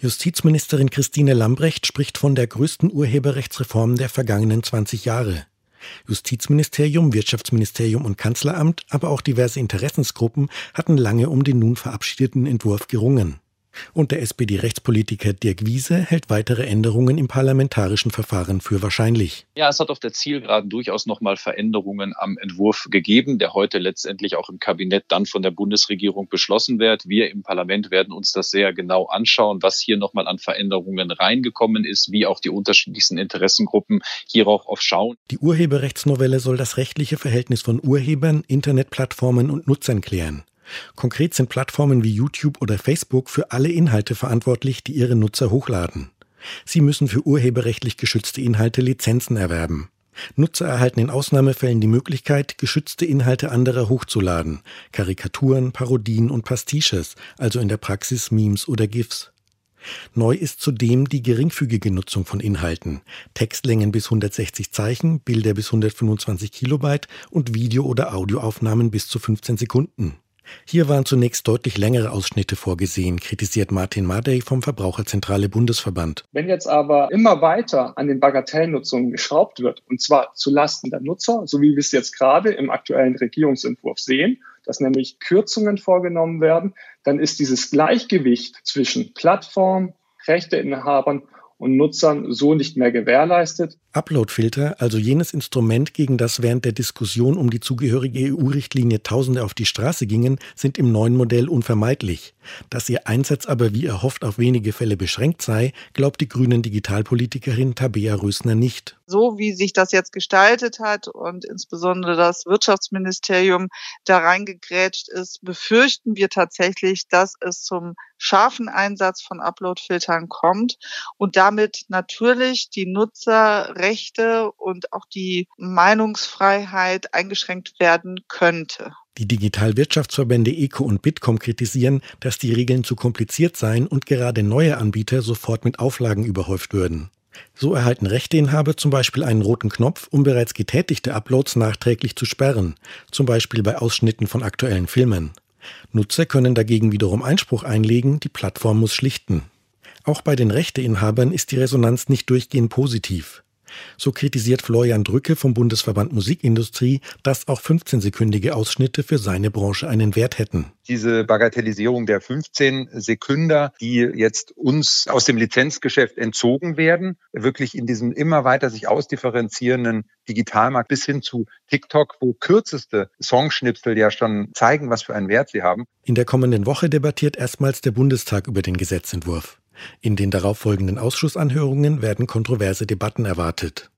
Justizministerin Christine Lambrecht spricht von der größten Urheberrechtsreform der vergangenen 20 Jahre. Justizministerium, Wirtschaftsministerium und Kanzleramt, aber auch diverse Interessensgruppen hatten lange um den nun verabschiedeten Entwurf gerungen. Und der SPD-Rechtspolitiker Dirk Wiese hält weitere Änderungen im parlamentarischen Verfahren für wahrscheinlich. Ja, es hat auf der Zielgeraden durchaus nochmal Veränderungen am Entwurf gegeben, der heute letztendlich auch im Kabinett dann von der Bundesregierung beschlossen wird. Wir im Parlament werden uns das sehr genau anschauen, was hier nochmal an Veränderungen reingekommen ist, wie auch die unterschiedlichsten Interessengruppen hierauf schauen. Die Urheberrechtsnovelle soll das rechtliche Verhältnis von Urhebern, Internetplattformen und Nutzern klären. Konkret sind Plattformen wie YouTube oder Facebook für alle Inhalte verantwortlich, die ihre Nutzer hochladen. Sie müssen für urheberrechtlich geschützte Inhalte Lizenzen erwerben. Nutzer erhalten in Ausnahmefällen die Möglichkeit, geschützte Inhalte anderer hochzuladen, Karikaturen, Parodien und Pastiches, also in der Praxis Memes oder GIFs. Neu ist zudem die geringfügige Nutzung von Inhalten, Textlängen bis 160 Zeichen, Bilder bis 125 Kilobyte und Video- oder Audioaufnahmen bis zu 15 Sekunden. Hier waren zunächst deutlich längere Ausschnitte vorgesehen, kritisiert Martin Madej vom Verbraucherzentrale Bundesverband. Wenn jetzt aber immer weiter an den Bagatellnutzungen geschraubt wird, und zwar zulasten der Nutzer, so wie wir es jetzt gerade im aktuellen Regierungsentwurf sehen, dass nämlich Kürzungen vorgenommen werden, dann ist dieses Gleichgewicht zwischen Plattform, Rechteinhabern und Nutzern so nicht mehr gewährleistet. Uploadfilter, also jenes Instrument, gegen das während der Diskussion um die zugehörige EU-Richtlinie Tausende auf die Straße gingen, sind im neuen Modell unvermeidlich. Dass ihr Einsatz aber wie erhofft auf wenige Fälle beschränkt sei, glaubt die grünen Digitalpolitikerin Tabea Rösner nicht. So wie sich das jetzt gestaltet hat und insbesondere das Wirtschaftsministerium da reingegrätscht ist, befürchten wir tatsächlich, dass es zum scharfen Einsatz von Uploadfiltern kommt und damit natürlich die Nutzerrechte und auch die Meinungsfreiheit eingeschränkt werden könnte. Die Digitalwirtschaftsverbände ECO und Bitkom kritisieren, dass die Regeln zu kompliziert seien und gerade neue Anbieter sofort mit Auflagen überhäuft würden. So erhalten Rechteinhaber zum Beispiel einen roten Knopf, um bereits getätigte Uploads nachträglich zu sperren, zum Beispiel bei Ausschnitten von aktuellen Filmen. Nutzer können dagegen wiederum Einspruch einlegen, die Plattform muss schlichten. Auch bei den Rechteinhabern ist die Resonanz nicht durchgehend positiv. So kritisiert Florian Drücke vom Bundesverband Musikindustrie, dass auch 15-sekündige Ausschnitte für seine Branche einen Wert hätten. Diese Bagatellisierung der 15 Sekünder, die jetzt uns aus dem Lizenzgeschäft entzogen werden, wirklich in diesem immer weiter sich ausdifferenzierenden Digitalmarkt bis hin zu TikTok, wo kürzeste Songschnipsel ja schon zeigen, was für einen Wert sie haben. In der kommenden Woche debattiert erstmals der Bundestag über den Gesetzentwurf. In den darauffolgenden Ausschussanhörungen werden kontroverse Debatten erwartet.